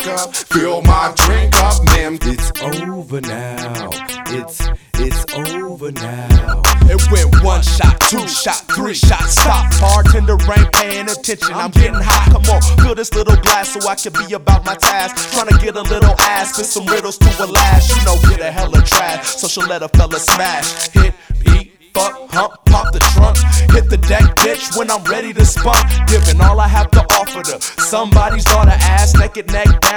up, fill my drink up, ma'am. It's over now. It's over now. It went 1 shot, 2 shot, 3 shots, stop. Bartender ain't paying attention, I'm getting hot. Come on, fill this little glass so I can be about my task. Tryna get a little ass, spit some riddles to a last. You know, get a hella trash, so she'll let a fella smash. Hit, beat, fuck, hump, pop the trunk. Hit the deck, bitch, when I'm ready to spunk. Giving all I have to offer to somebody's daughter, ass naked, neck down.